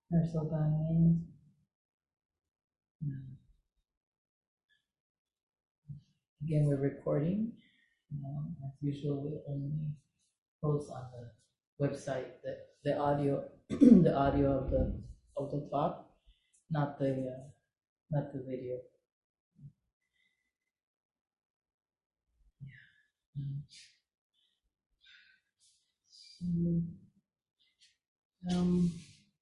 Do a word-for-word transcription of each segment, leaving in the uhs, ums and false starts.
Nurse O'Brien. Again, we're recording. Um, as usual, we only post on the website the, the audio, the audio of the of the talk, not the uh, not the video. Um, so, um,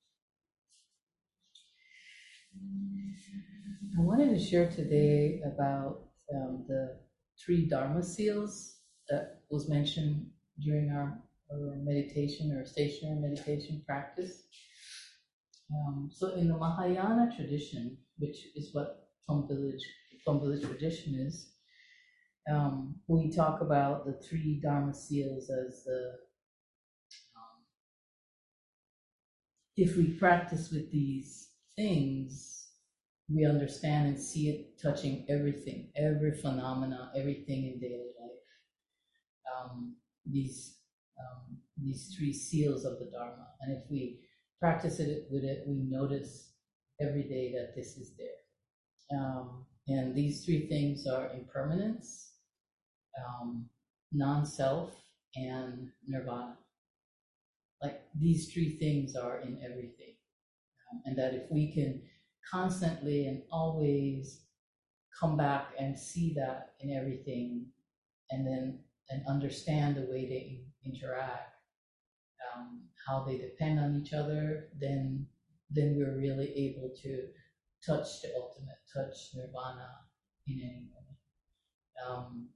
I wanted to share today about um, the three Dharma seals that was mentioned during our, our meditation or stationary meditation practice. Um, so in the Mahayana tradition, which is what Plum Village, Plum Village tradition is, um, we talk about the three Dharma seals as the, um, if we practice with these things, we understand and see it touching everything, every phenomena, everything in daily life. Um, these um, these three seals of the Dharma, and if we practice it with it, we notice every day that this is there. Um, and these three things are impermanence, um, non-self, and nirvana. Like these three things are in everything, um, and that if we can constantly and always come back and see that in everything, and then and understand the way they interact, um, how they depend on each other, then then we're really able to touch the ultimate, touch nirvana in any moment. Um,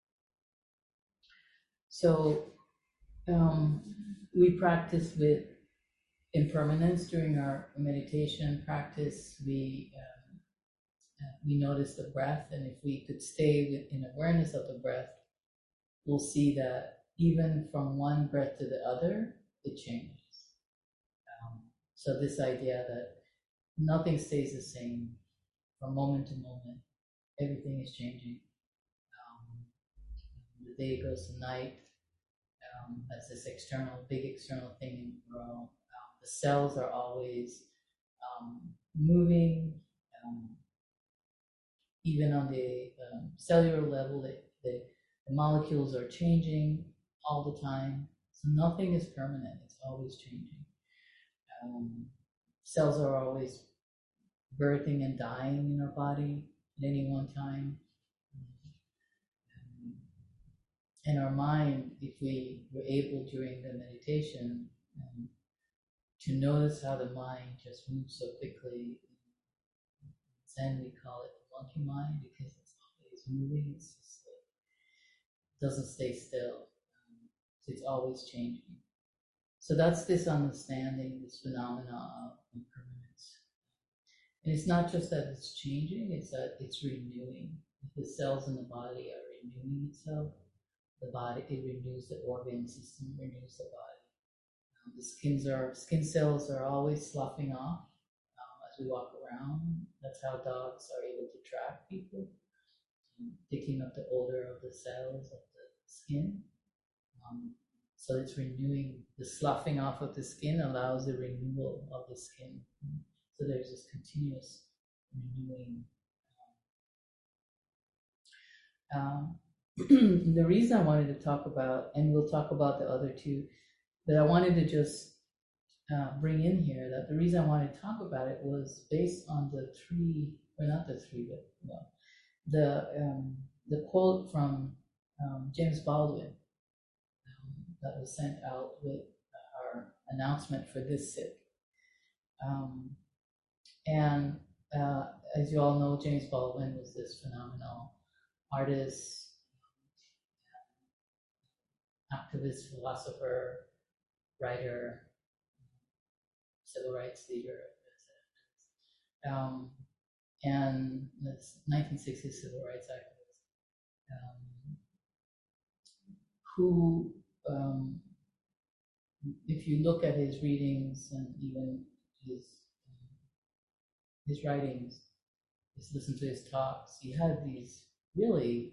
so um, we practice with impermanence during our meditation practice. We um, uh, we notice the breath, and if we could stay with, in awareness of the breath, we'll see that even from one breath to the other, it changes. Um, so this idea that nothing stays the same from moment to moment, everything is changing. Um, the day goes to night. Um, that's this external, big external thing in the world. Um, the cells are always um, moving. Um, even on the um, cellular level, the, the, the molecules are changing all the time. So nothing is permanent, it's always changing. Um, cells are always birthing and dying in our body at any one time. Um, and our mind, if we were able during the meditation um, to notice how the mind just moves so quickly, Zen we call it the monkey mind because it's always moving, it's just like, it doesn't stay still. Um, so it's always changing. So that's this understanding, this phenomena of impermanence. And it's not just that it's changing, it's that it's renewing. The cells in the body are renewing itself. The body, it renews the organ system, renews the body. Um, the skins are, skin cells are always sloughing off um, as we walk around. That's how dogs are able to track people, um, picking up the odor of the cells of the skin. Um, so it's renewing, the sloughing off of the skin allows the renewal of the skin. So there's this continuous renewing. Um, the reason I wanted to talk about, and we'll talk about the other two, but I wanted to just uh, bring in here that the reason I wanted to talk about it was based on the three, or not the three, but well, the um, the quote from um, James Baldwin um, that was sent out with our announcement for this sit. Um, and uh, as you all know, James Baldwin was this phenomenal artist, activist, philosopher, writer, civil rights leader, um, and that's nineteen sixties civil rights activist, um, who, um, if you look at his readings and even his um, his writings, just listen to his talks, he had these really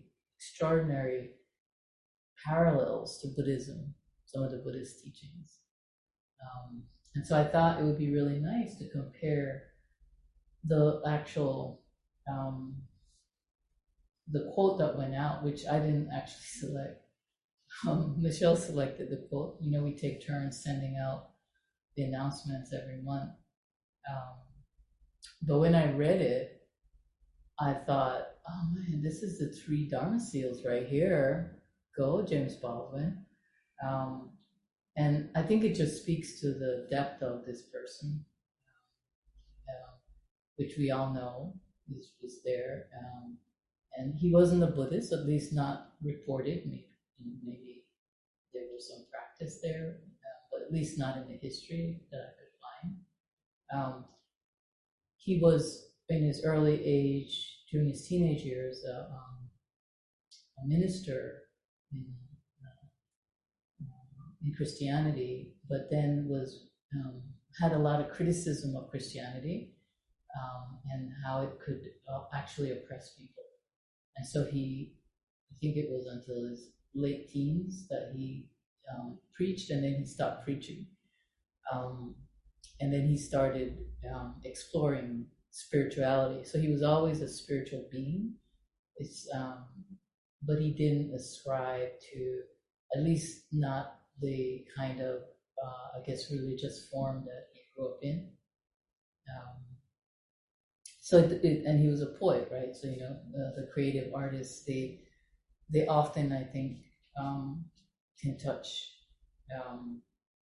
extraordinary parallels to Buddhism, some of the Buddhist teachings. Um, and so I thought it would be really nice to compare the actual um, the quote that went out, which I didn't actually select. Um, Michelle selected the quote. You know, we take turns sending out the announcements every month. Um, but when I read it, I thought, oh man, this is the three Dharma seals right here. Go, James Baldwin. Um, and I think it just speaks to the depth of this person, um, which we all know is was there. Um, and he wasn't a Buddhist, at least not reported. Maybe, maybe there was some practice there, uh, but at least not in the history that I could find. Um, he was in his early age, during his teenage years, uh, um, a minister in, uh, in Christianity, but then was um, had a lot of criticism of Christianity um, and how it could uh, actually oppress people. And so he, I think it was until his late teens that he um, preached, and then he stopped preaching. Um, and then he started um, exploring spirituality. So he was always a spiritual being. It's, um, but he didn't ascribe to, at least not the kind of, uh, I guess, religious form that he grew up in. Um, so, it, it, and he was a poet, right? So, you know, the, the creative artists, they, they often, I think, um, can touch um,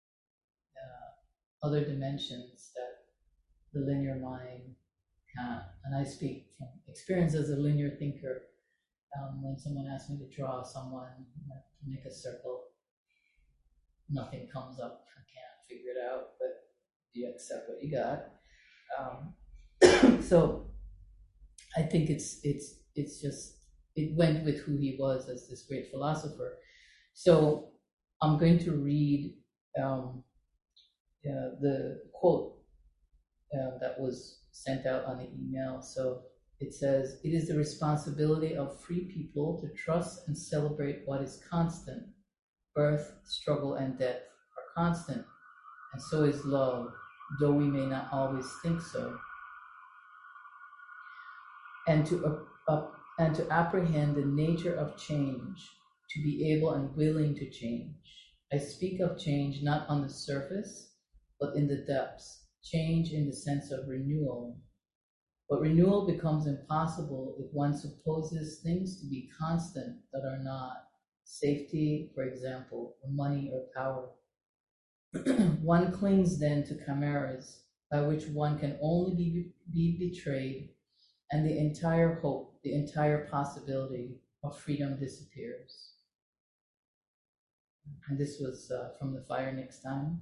uh, other dimensions that the linear mind can't. And I speak from experience as a linear thinker. Um, when someone asks me to draw someone, to make a circle, nothing comes up. I can't figure it out, but you accept what you got. Um, so I think it's it's it's just it went with who he was as this great philosopher. So I'm going to read um, uh, the quote uh, that was sent out on the email. So it says, "It is the responsibility of free people to trust and celebrate what is constant. Birth, struggle, and death are constant, and so is love, though we may not always think so. And to uh, uh, and to apprehend the nature of change, to be able and willing to change. I speak of change not on the surface, but in the depths. Change in the sense of renewal. But renewal becomes impossible if one supposes things to be constant that are not. Safety, for example, or money or power. One clings then to chimeras by which one can only be, be betrayed, and the entire hope, the entire possibility of freedom disappears." And this was uh, from The Fire Next Time.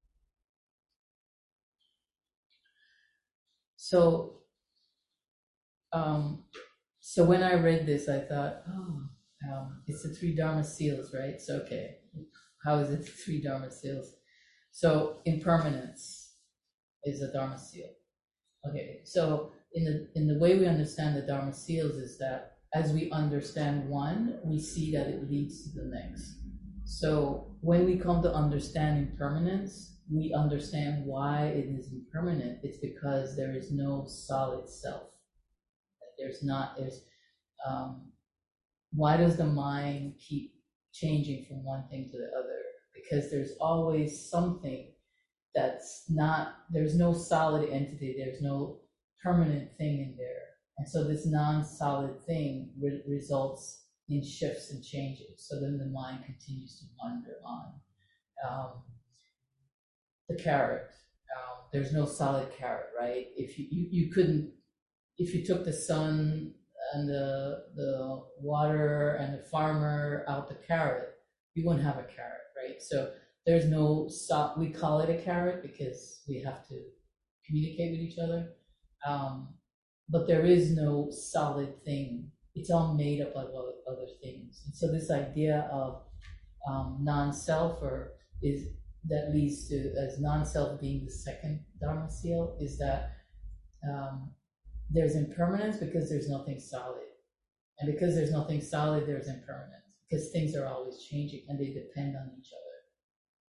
So, um, so when I read this, I thought, oh, um, it's the three Dharma seals, right? So, okay, how is it the three Dharma seals? So, impermanence is a Dharma seal. Okay, so in the in the way we understand the Dharma seals is that as we understand one, we see that it leads to the next. So when we come to understand impermanence, we understand why it is impermanent. It's because there is no solid self. There's not, there's, um, why does the mind keep changing from one thing to the other? Because there's always something that's not, there's no solid entity, there's no permanent thing in there. And so this non-solid thing re- results in shifts and changes. So then the mind continues to wander on. Um, the carrot, um, there's no solid carrot, right? If you, you, you couldn't, if you took the sun and the, the water and the farmer out the carrot, you wouldn't have a carrot, right? So there's no, so, we call it a carrot because we have to communicate with each other. Um, but there is no solid thing. It's all made up of other things. And so this idea of um, non-self, or is that leads to as non-self being the second Dharma seal, is that um, there's impermanence because there's nothing solid. And because there's nothing solid, there's impermanence, because things are always changing and they depend on each other.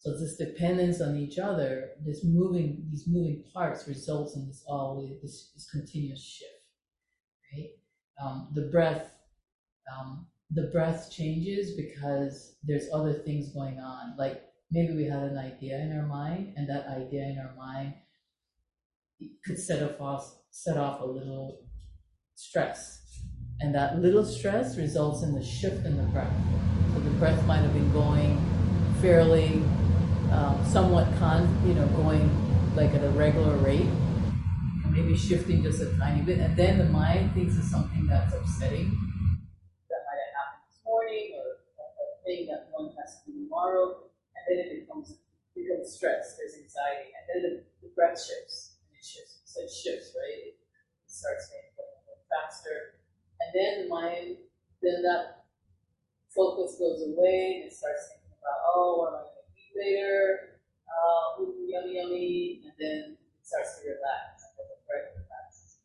So this dependence on each other, this moving, these moving parts results in this always this, this continuous shift, right? Um, the breath, um, the breath changes because there's other things going on. Like maybe we had an idea in our mind, and that idea in our mind could set off set off a little stress, and that little stress results in the shift in the breath. So the breath might have been going fairly, um, somewhat con, you know, going like at a regular rate, maybe shifting just a tiny bit, and then the mind thinks of something that's upsetting that might have happened this morning, or a, a thing that one has to do tomorrow, and then it becomes becomes stress, there's anxiety, and then the, the breath shifts, and it shifts, so it shifts, right? It starts getting a little faster, and then the mind, then that focus goes away, and it starts thinking about, oh, what am I going to eat later? Uh, ooh, yummy, yummy, and then it starts to relax, and then the breath relaxes.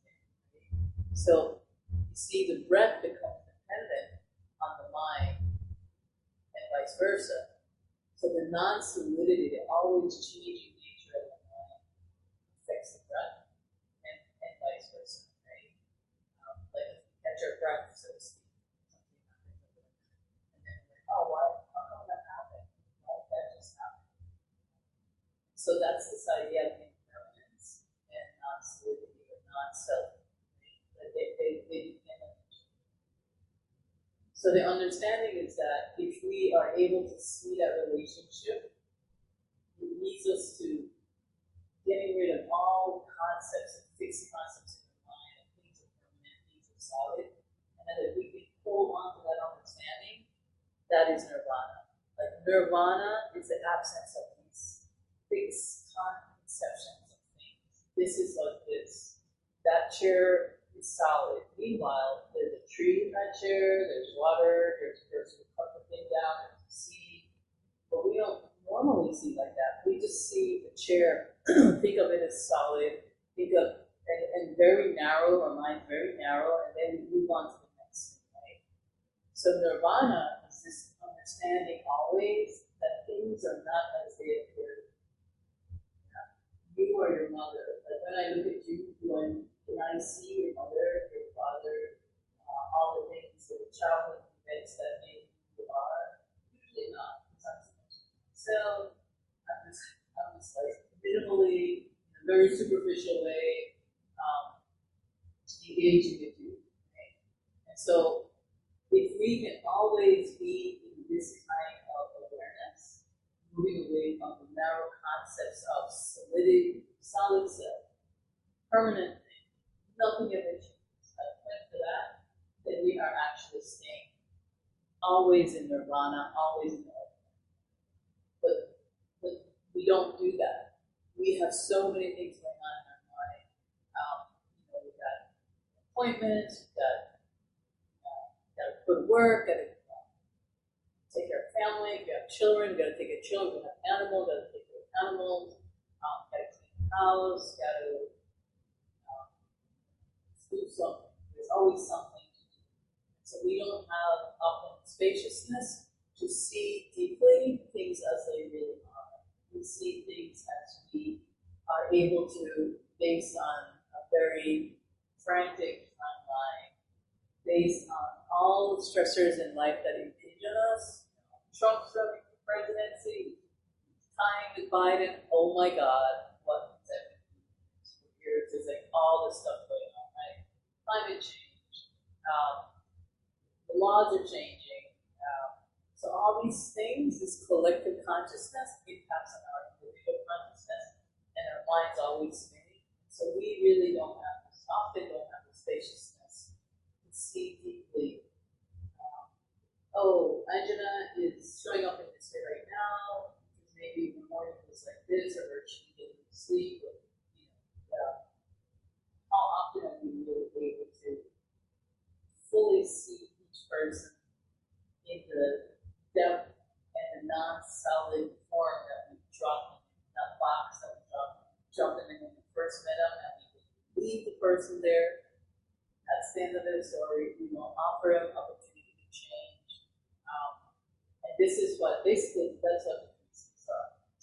So you see, the breath becomes dependent on the mind, and vice versa. So the non-solidity, the always changing nature of the mind affects the breath, and, and vice versa, right? Um, like if you catch your breath, so to speak, something happens, and then you're like, oh, why? How come that happened? Why did that just happen? So that's this idea of impermanence and non-solidity or non-self. Right? They, they, they depend on each other. So the understanding is that if we are able to see that relationship, it leads us to getting rid of all concepts, fixed concepts in the mind, and things are permanent, things are solid, and then if we can hold on to that understanding, that is nirvana. Like nirvana is the absence of these fixed conceptions of things. This is like this. That chair is solid. Meanwhile, there's a tree in that chair, there's water, there's a person who cut the thing down, there's a seed. But we don't normally see like that. We just see the chair, think of it as solid, think of and, and very narrow, our mind's very narrow, and then we move on to the next thing, right? So nirvana is this understanding always that things are not as they appear. You are your mother. Like when I look at you, when, when I see your mother, your father, uh, all the things that the childhood events that made who you are, usually not. It's not so much myself. I'm just, I'm just like minimally, in a very superficial way, um, engaging with you. Right? And so, if we can always be in this kind of awareness, moving away from the narrow concepts of solidity, solid self, permanent thing, nothing ever changes. I point to that, then we are actually staying always in nirvana, always in the open. But, but we don't do that. We have so many things going on in our mind. Um, you know, we've got appointments, we've got, uh, got to put work, got to uh, take care of family. If you have children, you got to take care of children. If you have animals, got to take care of animals. Um, got to clean the house. Got to um, do something. There's always something to do. So we don't have often spaciousness to see deeply things as they really are. We see things as we are able to, based on a very frantic timeline, based on all the stressors in life that impinge on us. Trump's running for presidency, tying with Biden, oh my God, what is that? There's like all this stuff going on, right? Climate change, um, the laws are changing. Um, so all these things, this collective consciousness impacts on our individual consciousness, and our mind's always spinning. So we really don't have, often don't have the spaciousness to see deeply. Oh, Anjana is showing up in this way right now, because maybe in the morning it was like this, or she didn't sleep, or, you know, uh, how often are we really able to fully see each person in the depth and the non-solid form that we drop in, that box that we drop, drop them in when we first met them, and we leave the person there. That's the end of their story. We won't offer them opportunity to change. Um, and this is what, basically, that's what the pieces are.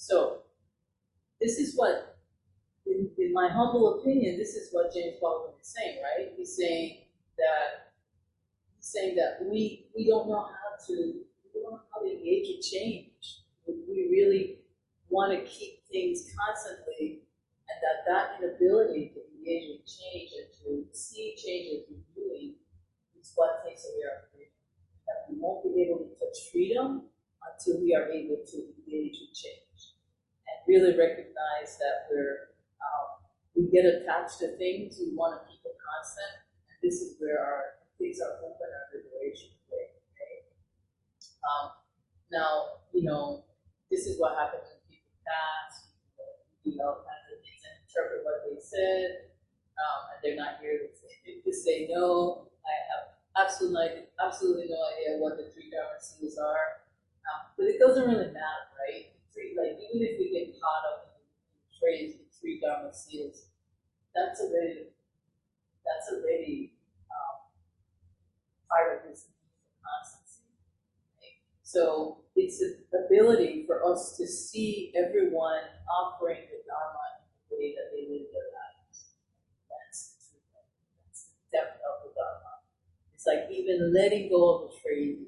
So this is what, in, in my humble opinion, this is what James Baldwin is saying, right? He's saying that he's saying that we we don't know how to we don't know how to engage with change. We really want to keep things constantly, and that that inability to engage with change and to see change as we're doing is what takes away our freedom. That we won't be able to touch freedom until we are able to engage with change and really recognize that we're um, we get attached to things. We want to keep it constant, and this is where our things are open our liberation way. Right? Um, now, you know, this is what happens when people pass. People do all kinds of things and interpret what they said, um, and they're not here to say, to say no. I have absolutely, absolutely no idea what the three Dharma seals are. Um, but it doesn't really matter, right? Three, like, even if we get caught up in the phrase the three Dharma seals, that's already that's already um, part of this constancy. Right? So it's the ability for us to see everyone offering the Dharma in the way that they live their lives. That's the truth. That's the depth of the Dharma. It's like even letting go of the phrases.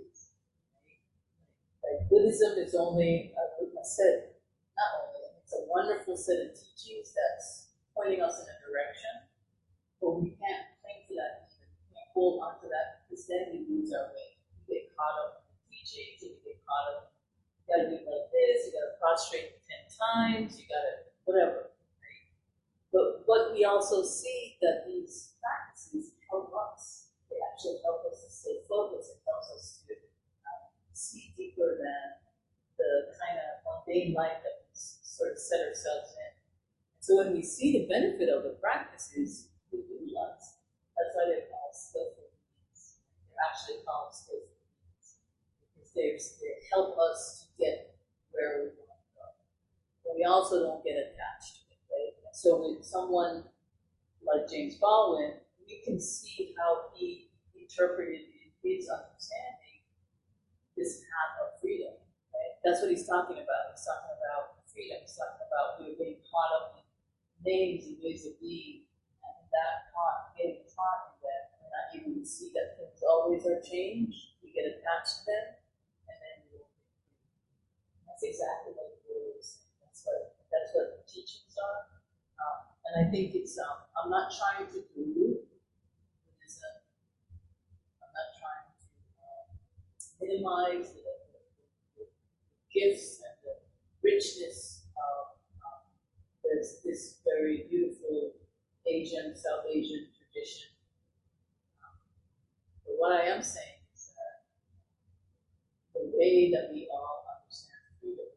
Like Buddhism is only a, a set, not only, it's a wonderful set of teachings that's pointing us in a direction, but we can't cling to that, we can't hold on to that, because then we lose our way. We get caught up in the teachings, and we get caught up, you gotta do it like this, you gotta prostrate ten times, you gotta, whatever, right? But, but we also see that these practices help us. They actually help us to stay focused. It helps us to see deeper than the kind of mundane life that we sort of set ourselves in. And so when we see the benefit of the practices, we do less. That's why they're called skillful means. They're actually called skillful means because they they help us to get where we want to go. But we also don't get attached to it, right? So with someone like James Baldwin, we can see how he interpreted in his understanding this path of freedom, right? That's what he's talking about. He's talking about freedom. He's talking about we're getting caught up in names and ways of being, and that caught, getting caught in that, and not able to see that things always are changed. We get attached to them, and then we won't get free. That's exactly what the Guru is saying. That's what that's what the teachings are. Um, and I think it's um, I'm not trying to dilute Buddhism. I'm not trying to um, minimize the, the, the gifts and the richness of um, this, this very beautiful Asian, South Asian tradition. Um, but what I am saying is that the way that we all understand freedom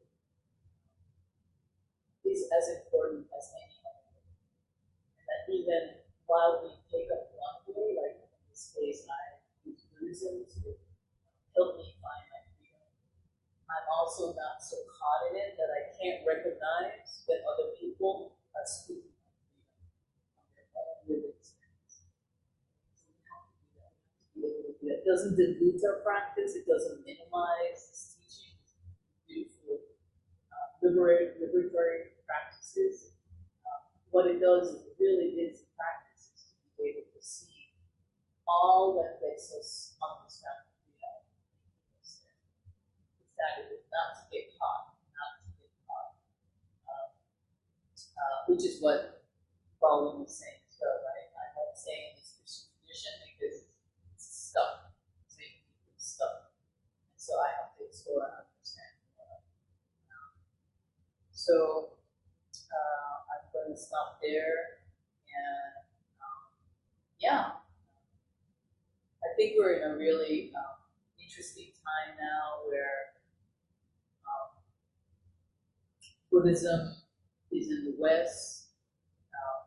is as important as any other way. And that even while we take up one way, like in this case, I use Buddhism to help me find my freedom. I'm also not so caught in it that I can't recognize when other people are speaking of freedom on their own lived experience. So we have to do that. We have to be able to do that. It doesn't dilute our practice. It doesn't minimize this teaching. Beautiful, uh, liberatory, liberatory practices. Uh, what it does is it really is practices to be able to see all that makes us understand. That is not to get caught, not to get caught, um, uh, which is what Baldwin was saying as well, right? I'm not saying it's Christian tradition because it's stuck, it's making people stuck, and so I have to explore and understand more. Um, so uh, I'm going to stop there, and um, yeah, I think we're in a really um, interesting time now where Buddhism is in the West. Um,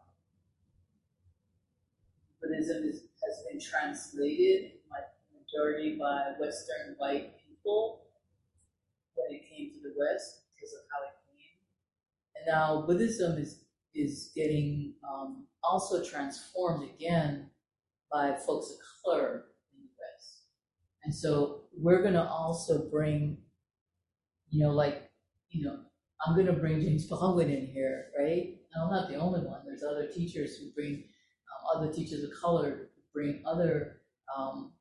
Buddhism is, has been translated, my majority, by Western white people when it came to the West because of how it came. And now Buddhism is is getting um, also transformed again by folks of color in the West. And so we're going to also bring, you know, like, you know, I'm going to bring James Baldwin in here, right? And I'm not the only one. There's other teachers who bring, um, other teachers of color who bring other um,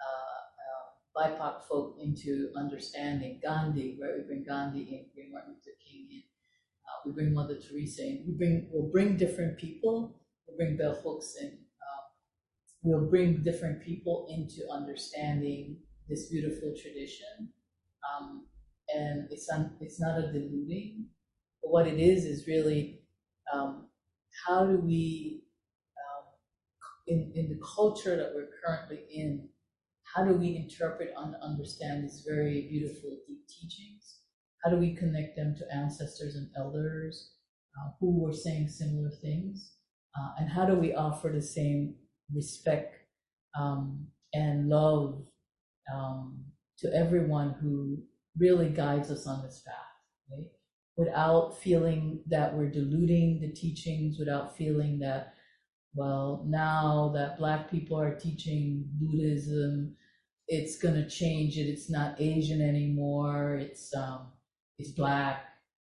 uh, uh, B I P O C folk into understanding Gandhi, right? We bring Gandhi in, bring Martin Luther King in, uh, we bring Mother Teresa in. We bring, we'll bring different people. We'll bring Bell Hooks in. Uh, we'll bring different people into understanding this beautiful tradition. Um, and it's un, it's not a diluting, but what it is is really um, how do we, um, in in the culture that we're currently in, how do we interpret and understand these very beautiful deep teachings? How do we connect them to ancestors and elders uh, who were saying similar things? Uh, and how do we offer the same respect um, and love um, to everyone who really guides us on this path, right? Without feeling that we're diluting the teachings, without feeling that, well, now that Black people are teaching Buddhism, it's going to change it. It's not Asian anymore. It's um, it's Black.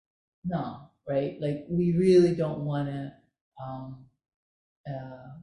No, right? Like we really don't want to. Um, uh,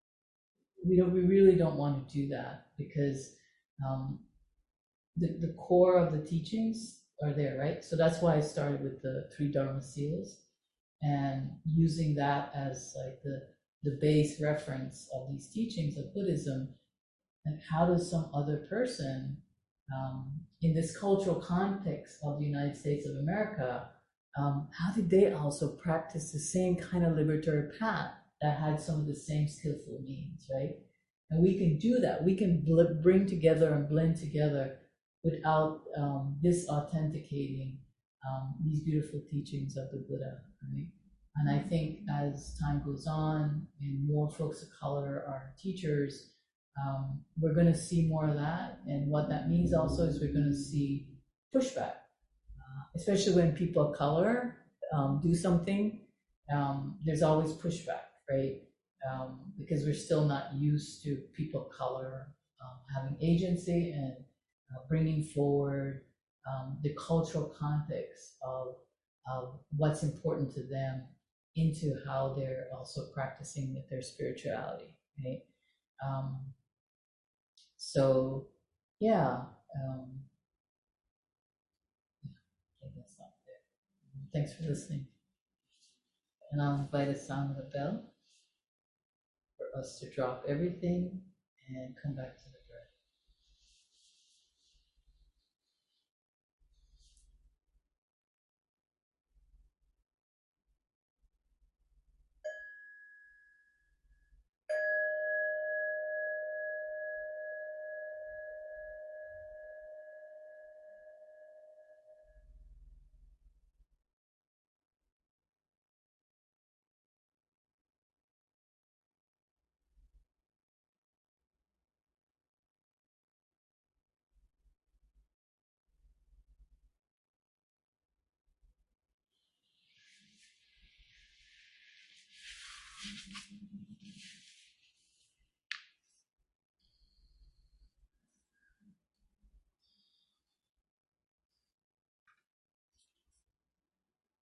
we don't. We really don't want to do that because um, the, the core of the teachings are there, right? So that's why I started with the three Dharma seals and using that as like the, the base reference of these teachings of Buddhism. And how does some other person um, in this cultural context of the United States of America, um, how did they also practice the same kind of liberatory path that had some of the same skillful means, right? And we can do that. We can bl- bring together and blend together without um, disauthenticating um, these beautiful teachings of the Buddha, right? And I think as time goes on and more folks of color are teachers, um, we're going to see more of that. And what that means also is we're going to see pushback, uh, especially when people of color um, do something. Um, there's always pushback, right? Um, because we're still not used to people of color um, having agency and uh, bringing forward um, the cultural context of, of what's important to them into how they're also practicing with their spirituality, right? Um, so, yeah, um, I think that's not there. Thanks for listening. And I'll invite a sound of the bell for us to drop everything and come back to the breath.